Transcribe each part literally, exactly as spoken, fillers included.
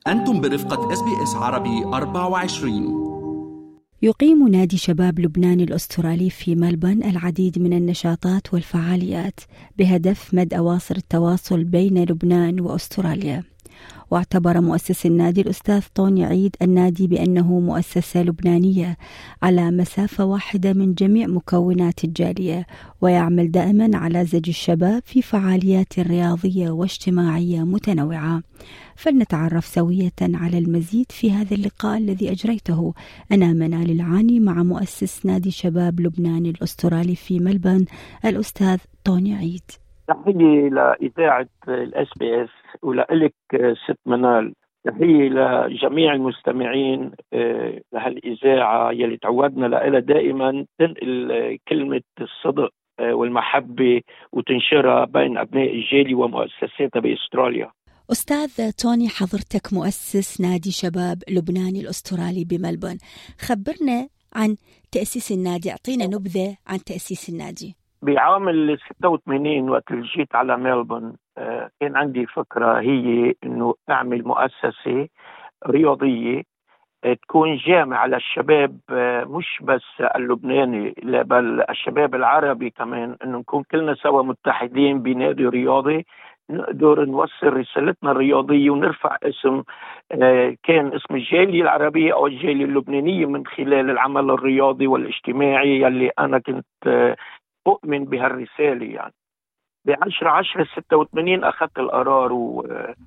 أنتم برفقة إس بي إس عربي أربعة وعشرين. يقيم نادي شباب لبنان الأسترالي في ملبورن العديد من النشاطات والفعاليات بهدف مد أواصر التواصل بين لبنان وأستراليا. واعتبر مؤسس النادي الأستاذ طوني عيد النادي بأنه مؤسسة لبنانية على مسافة واحدة من جميع مكونات الجالية، ويعمل دائما على زج الشباب في فعاليات رياضية واجتماعية متنوعة. فلنتعرف سوية على المزيد في هذا اللقاء الذي أجريته أنا منال العاني مع مؤسس نادي شباب لبنان الأسترالي في ملبورن الأستاذ طوني عيد. تحية لإذاعة الإس بي إس ولك ست منال. تحية لجميع المستمعين لهالإذاعة يلي تعودنا لها دائما تنقل كلمة الصدق والمحبة وتنشرها بين أبناء الجالية ومؤسساتها بأستراليا. أستاذ طوني، حضرتك مؤسس نادي شباب لبنان الأسترالي بملبورن، خبرنا عن تأسيس النادي، أعطينا نبذة عن تأسيس النادي. بعام ستة وثمانين وقت اللي جيت على ملبورن كان عندي فكرة، هي إنه أعمل مؤسسة رياضية تكون جامعة للشباب، مش بس اللبناني لا بل الشباب العربي كمان، إنه نكون كلنا سوا متحدين بنادي رياضي نقدر نوصل رسالتنا الرياضية ونرفع اسم كان اسم الجالية العربية أو الجالية اللبنانية من خلال العمل الرياضي والاجتماعي اللي أنا كنت أؤمن بهالرسالة. يعني بعشرة عشرة ستة وثمانين أخذت القرار و...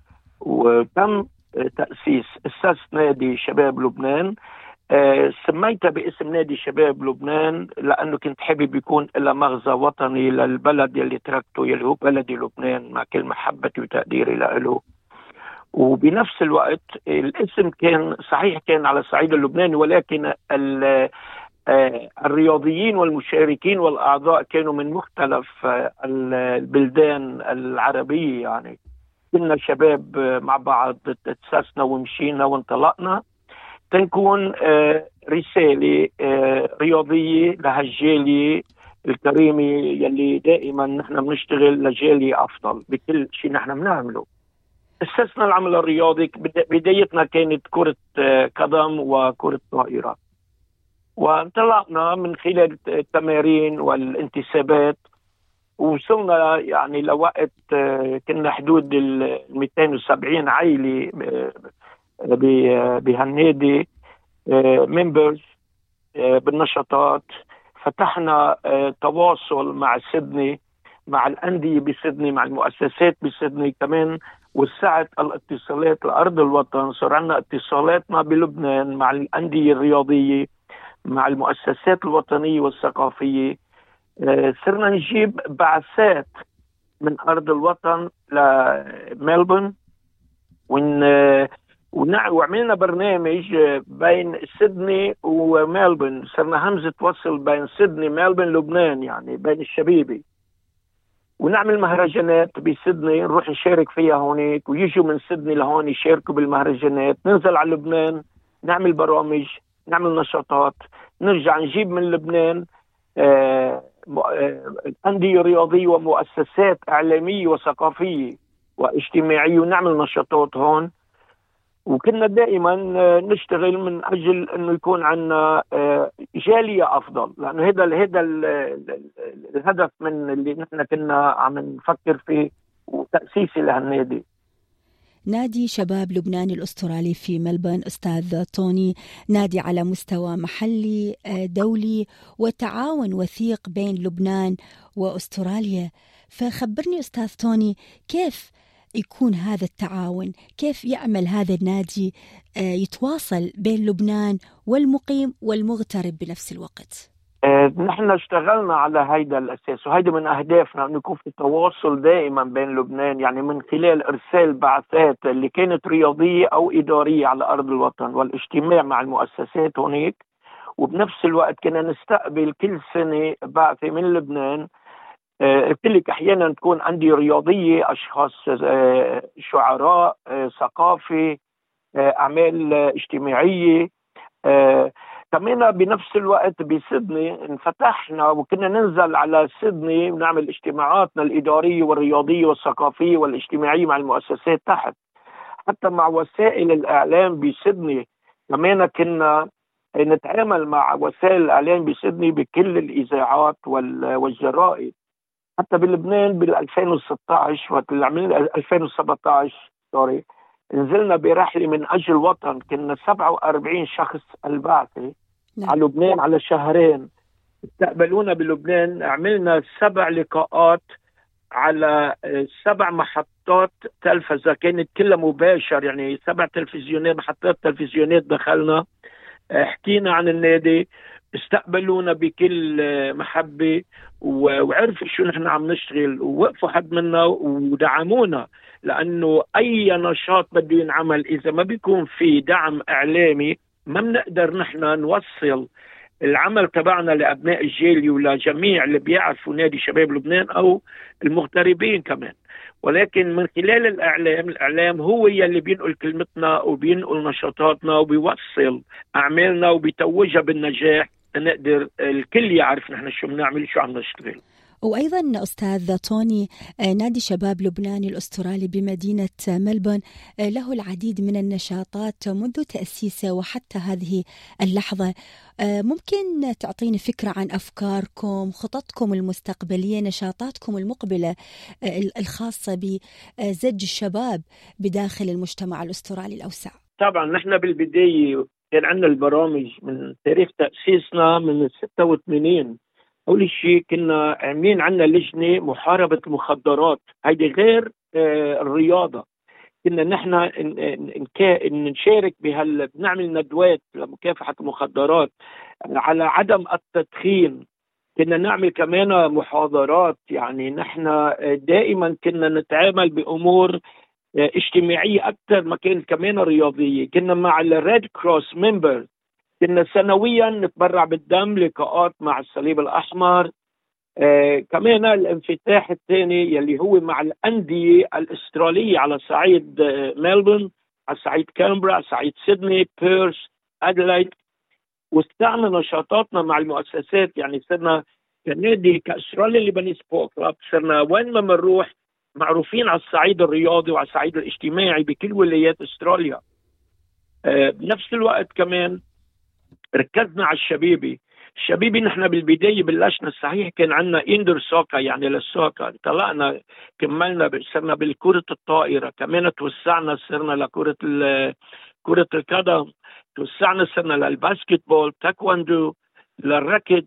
وتم تأسيس أساس نادي شباب لبنان. آه سميته باسم نادي شباب لبنان لأنه كنت حابب يكون إلى مغزى وطني للبلد يلي تركته يلي هو بلدي لبنان، مع كل محبتي وتقديري له. وبنفس الوقت الاسم كان صحيح كان على الصعيد اللبناني، ولكن ال الرياضيين والمشاركين والأعضاء كانوا من مختلف البلدان العربية. يعني كنا شباب مع بعض تأسسنا ومشينا وانطلقنا تنكون رسالة رياضية لهالجالية الكريمة يلي دائما نحن بنشتغل لجالية أفضل بكل شيء نحن بنعمله. أسسنا العمل الرياضي، بدايتنا كانت كرة قدم وكرة طائرة، وانطلقنا من خلال التمارين والانتسابات ووصلنا يعني لوقت كنا حدود ال مئتين وسبعين عائلة بهالنادي ممبرز بالنشاطات. فتحنا تواصل مع سيدني، مع الأندية بسيدني، مع المؤسسات بسيدني كمان، وسعت الاتصالات لأرض الوطن. صار عندنا اتصالات ما بلبنان مع الأندية الرياضية، مع المؤسسات الوطنية والثقافية. صرنا نجيب بعثات من أرض الوطن لملبورن وعملنا برنامج بين سيدني وملبورن. صرنا همزة وصل بين سيدني ملبورن لبنان، يعني بين الشبيبة، ونعمل مهرجانات بسيدني نروح نشارك فيها هونيك، ويجوا من سيدني لهون يشاركوا بالمهرجانات. ننزل على لبنان نعمل برامج، نعمل نشاطات، نرجع نجيب من لبنان آه أندية رياضية ومؤسسات إعلامية وثقافية واجتماعية ونعمل نشاطات هون. وكنا دائما نشتغل من أجل أنه يكون عنا جالية أفضل، لأنه هذا هذا الهدف من اللي نحن كنا عم نفكر فيه وتأسيسي لهالنادي. نادي شباب لبنان الأسترالي في ملبورن أستاذ طوني نادي على مستوى محلي دولي وتعاون وثيق بين لبنان وأستراليا. فخبرني أستاذ طوني، كيف يكون هذا التعاون؟ كيف يعمل هذا النادي يتواصل بين لبنان والمقيم والمغترب بنفس الوقت؟ نحن اشتغلنا على هيدا الأساس، وهيدا من أهدافنا أن يكون في تواصل دائما بين لبنان، يعني من خلال إرسال بعثات اللي كانت رياضية أو إدارية على أرض الوطن والاجتماع مع المؤسسات هناك. وبنفس الوقت كنا نستقبل كل سنة بعثة من لبنان. قلت لك أحيانا تكون عندي رياضية، أشخاص شعراء، ثقافة، أعمال اجتماعية. كمان بنفس الوقت بسيدني انفتحنا وكنا ننزل على سيدني ونعمل اجتماعاتنا الإدارية والرياضية والثقافية والاجتماعية مع المؤسسات تحت. حتى مع وسائل الإعلام بسيدني كمان كنا نتعامل مع وسائل الإعلام بسيدني بكل الإذاعات والجرائد. حتى بلبنان بال ألفين وستة عشر وقت اللي عملنا ألفين وسبعة عشر سوري نزلنا برحلة من أجل وطن، كنا سبعة وأربعين شخص البعثة نعم. على لبنان على شهرين، استقبلونا بلبنان، عملنا سبع لقاءات على سبع محطات تلفزة كانت كلها مباشر، يعني سبع تلفزيونات محطات تلفزيونات دخلنا، حكينا عن النادي، استقبلونا بكل محبة وعرفوا شو نحن عم نشتغل ووقفوا حد منا ودعمونا، لأنه أي نشاط بده ينعمل إذا ما بيكون في دعم إعلامي ما بنقدر نحن نوصل العمل تبعنا لأبناء الجالية ولجميع اللي بيعرفوا نادي شباب لبنان أو المغتربين كمان. ولكن من خلال الإعلام، الإعلام هو يلي بينقل كلمتنا وبينقل نشاطاتنا وبيوصل أعمالنا وبيتوجها بالنجاح، نقدر الكل يعرف نحن شو بنعمل شو عم نشتغل. وأيضا أستاذ توني، نادي شباب لبنان الأسترالي بمدينة ملبون له العديد من النشاطات منذ تأسيسه وحتى هذه اللحظة. ممكن تعطيني فكرة عن أفكاركم، خططكم المستقبلية، نشاطاتكم المقبلة الخاصة بزج الشباب بداخل المجتمع الأسترالي الأوسع؟ طبعا نحن بالبداية كان عندنا البرامج من تاريخ تأسيسنا من ستة وثمانين. أول شيء كنا عاملين عنا لجنة محاربة المخدرات، هيدي غير آه الرياضة. كنا نحن نشارك بهال بنعمل ندوات لمكافحة المخدرات على عدم التدخين. كنا نعمل كمان محاضرات، يعني نحن دائما كنا نتعامل بأمور اجتماعية أكثر ما كانت كمان رياضية. كنا مع الريد كروس ممبر، كنا سنويا نتبرع بالدم، لقاءات مع الصليب الأحمر. آه كمان الانفتاح الثاني يلي هو مع الأندية الأسترالية على صعيد آه ملبون، على صعيد كامبرا، على صعيد سيدني، بيرث، أدلايد. واستعمل نشاطاتنا مع المؤسسات، يعني صرنا كنادي كأستراليا ليبانيز سبورت كلاب، صرنا وين ما بنروح معروفين على الصعيد الرياضي وعلى الصعيد الاجتماعي بكل ولايات أستراليا. آه بنفس الوقت كمان ركزنا على الشبيبي. الشبيبي نحن بالبداية بلشنا صحيح كان عندنا اندر سوكا يعني للسوكا، طلعنا كملنا صرنا بالكرة الطائرة، كمان توسعنا صرنا لكرة كرة القدم، توسعنا صرنا للباسكت بول، تايكواندو، للركض،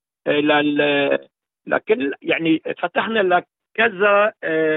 لل لكن يعني فتحنا لك كذا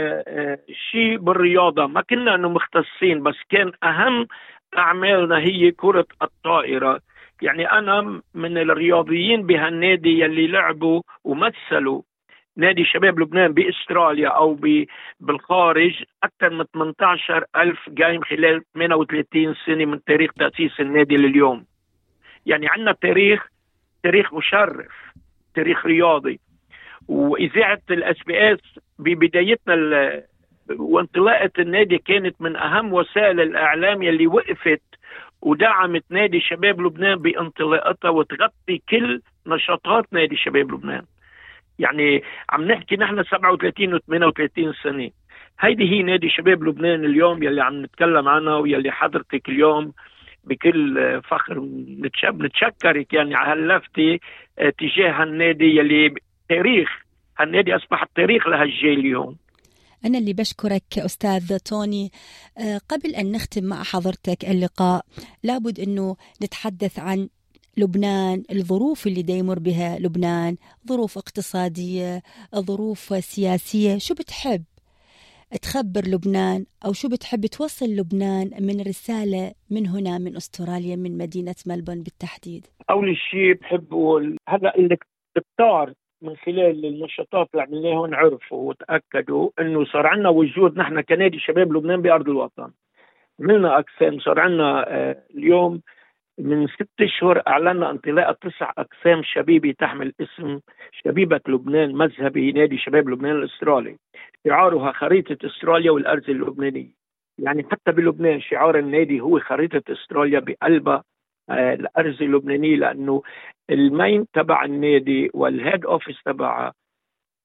شيء بالرياضة. ما كنا انه مختصين، بس كان اهم اعمالنا هي كرة الطائرة. يعني أنا من الرياضيين بهالنادي يلي لعبوا ومثلوا نادي شباب لبنان بإستراليا أو بالخارج أكثر من ثمانية عشر ألف جيم خلال ثمانية وثلاثين سنة من تاريخ تأسيس النادي لليوم. يعني عندنا تاريخ تاريخ مشرف، تاريخ رياضي. وإذاعة الأس بي إس ببدايتنا وانطلاقة النادي كانت من أهم وسائل الإعلام يلي وقفت ودعمت نادي شباب لبنان بانطلاقتها وتغطي كل نشاطات نادي شباب لبنان. يعني عم نحكي نحن سبعة وثلاثين و ثمانية وثلاثين سنة، هيدي هي نادي شباب لبنان اليوم يلي عم نتكلم عنها ويلي حضرتك اليوم بكل فخر نتشكرك يعني على هاللفتة تجاه النادي يلي تاريخ، هالنادي أصبح التاريخ لهالجيل اليوم. أنا اللي بشكرك أستاذ توني. قبل أن نختم مع حضرتك اللقاء لابد أنه نتحدث عن لبنان، الظروف اللي دا يمر بها لبنان، ظروف اقتصادية، ظروف سياسية. شو بتحب تخبر لبنان أو شو بتحب توصل لبنان من رسالة من هنا من أستراليا من مدينة ملبون بالتحديد؟ أول شيء بحب أقول هذا اللي تختار من خلال النشاطات اللي عملناها ونعرفوا وتأكدوا أنه صار عنا وجود نحن كنادي شباب لبنان بأرض الوطن. عملنا أقسام، صار عنا آه اليوم من ست أشهر أعلنا انطلاق تسع أقسام شبيبي تحمل اسم شبيبة لبنان مذهبي نادي شباب لبنان الأسترالي، شعارها خريطة أستراليا والأرض اللبنانية. يعني حتى بلبنان شعار النادي هو خريطة أستراليا بقلبها آه الأرض اللبنانية، لأنه المين تبع النادي والهيد أوفيس تبعها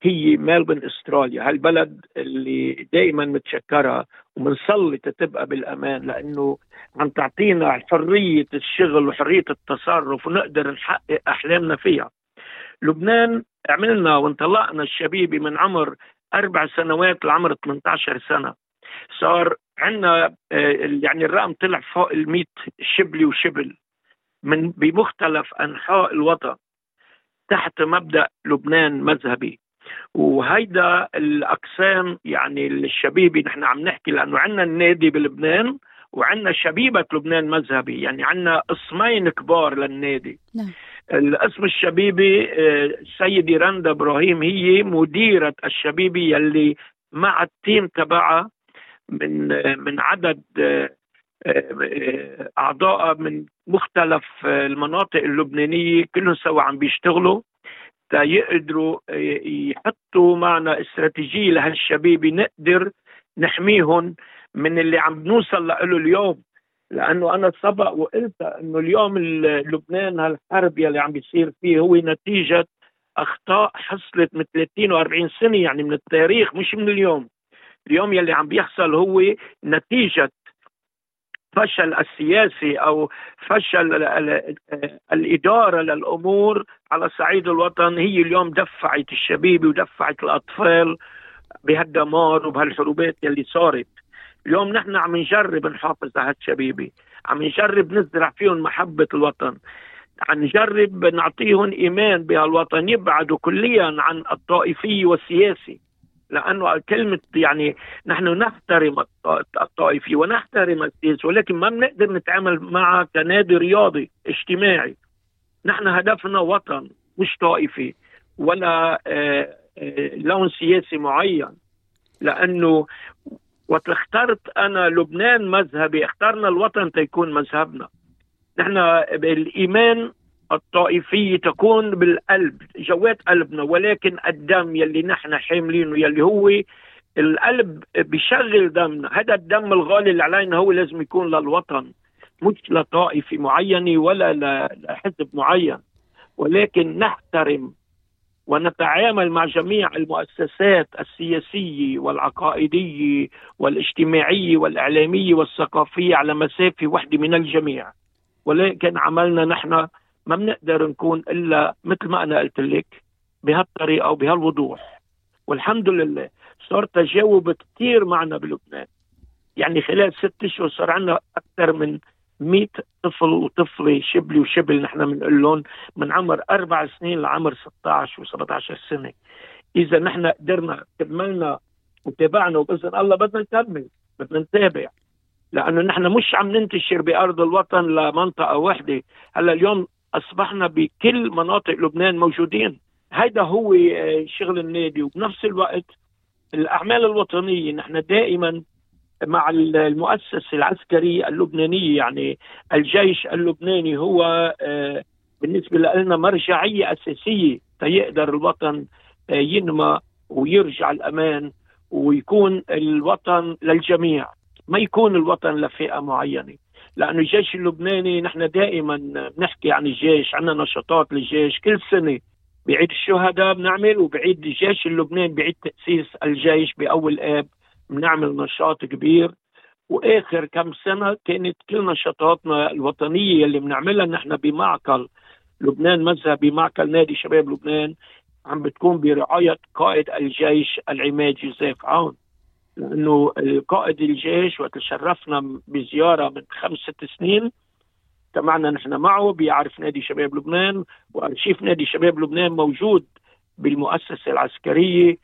هي ملبون استراليا، هالبلد اللي دائما متشكرها ومنصلي تبقى بالأمان، لأنه عم تعطينا حرية الشغل وحرية التصرف ونقدر نحقق أحلامنا فيها. لبنان عملنا وانطلقنا الشبيبي من عمر أربع سنوات لعمر ثمانية عشر سنة، صار عندنا يعني الرقم طلع فوق المئة شبلي وشبل من بمختلف أنحاء الوطن تحت مبدأ لبنان مذهبي. وهيدا الأقسام يعني الشبيبي نحن عم نحكي، لأنه عندنا النادي بلبنان وعندنا شبيبة لبنان مذهبي، يعني عندنا اسمين كبار للنادي. نعم. الاسم الشبيبي سيدي رندا إبراهيم هي مديرة الشبيبي يلي مع التيم تبعها من من عدد أعضاء من مختلف المناطق اللبنانية كلهم سوا عم بيشتغلوا تا يقدروا يحطوا معنا استراتيجية لهالشبيبي نقدر نحميهم من اللي عم نوصل له اليوم. لأنه أنا سبق وقلت أنه اليوم لبنان هالحرب يلي عم بيصير فيه هو نتيجة أخطاء حصلت من ثلاثين وأربعين سنة، يعني من التاريخ مش من اليوم. اليوم يلي عم بيحصل هو نتيجة فشل السياسي أو فشل الإدارة للأمور على صعيد الوطن، هي اليوم دفعت الشبيبة ودفعت الأطفال بهالدمار وبهالحروبات يلي صارت. اليوم نحن عم نجرب نحافظ على هالشبيبة، عم نجرب نزرع فيهم محبة الوطن، عم نجرب نعطيهم إيمان بهالوطن، يبعدوا كليا عن الطائفية والسياسي. لأنه كلمة يعني نحن نحترم الطائفي ونحترم السياسي، ولكن ما بنقدر نتعامل معه كنادي رياضي اجتماعي. نحن هدفنا وطن مش طائفي ولا آه آه لون سياسي معين. لأنه وقت اخترت أنا لبنان مذهبي اخترنا الوطن تيكون مذهبنا. نحن بالإيمان الطائفية تكون بالقلب جوات قلبنا، ولكن الدم يلي نحن حاملينه يلي هو القلب بيشغل دمنا، هذا الدم الغالي اللي علينا هو لازم يكون للوطن مش لطائفة معينة ولا لحزب معين. ولكن نحترم ونتعامل مع جميع المؤسسات السياسية والعقائدية والاجتماعية والإعلامية والثقافية على مسافة واحدة من الجميع. ولكن عملنا نحن ما بنقدر نكون إلا مثل ما أنا قلت لك بهالطريقة وبهالوضوح. والحمد لله صار تجاوب كتير معنا بلبنان، يعني خلال ست أشهر صار عندنا أكثر من مئة طفل وطفلة شبلي وشبل نحن بنقول لهم من عمر أربع سنين لعمر ستة عشر وسبعة عشر سنة. إذا نحن قدرنا كملنا وتابعنا وبإذن الله بدنا نكمل بدنا نتابع، لأنه نحن مش عم ننتشر بأرض الوطن لمنطقة واحدة. هلا اليوم أصبحنا بكل مناطق لبنان موجودين. هيدا هو شغل النادي. وبنفس الوقت الأعمال الوطنية نحن دائما مع المؤسسة العسكرية اللبنانية، يعني الجيش اللبناني هو بالنسبة لنا مرجعية أساسية تيقدر الوطن ينمى ويرجع الأمان ويكون الوطن للجميع، ما يكون الوطن لفئة معينة. لأنه الجيش اللبناني نحن دائما بنحكي عن الجيش، عندنا نشاطات للجيش كل سنة بعيد الشهداء بنعمل، وبعيد الجيش اللبناني بعيد تأسيس الجيش بأول آب بنعمل نشاط كبير. وآخر كم سنة كانت كل نشاطاتنا الوطنية اللي بنعملها نحن بمعقل لبنان مذهبي، معقل نادي شباب لبنان، عم بتكون برعاية قائد الجيش العماد جوزيف عون. لأنه القائد الجيش وقت شرفنا بزيارة من خمس ست سنين اجتمعنا نحن معه، بيعرف نادي شباب لبنان، وأرشيف نادي شباب لبنان موجود بالمؤسسة العسكرية،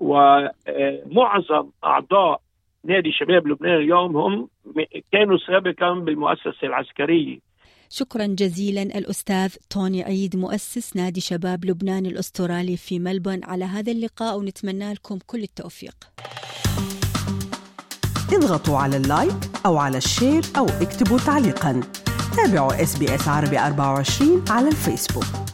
ومعظم أعضاء نادي شباب لبنان اليوم هم كانوا سابقا بالمؤسسة العسكرية. شكرا جزيلا الأستاذ توني عيد مؤسس نادي شباب لبنان الأسترالي في ملبون على هذا اللقاء، ونتمنى لكم كل التوفيق. اضغطوا على اللايك أو على الشير أو اكتبوا تعليقا. تابعوا إس بي إس عربي أربعة وعشرين على الفيسبوك.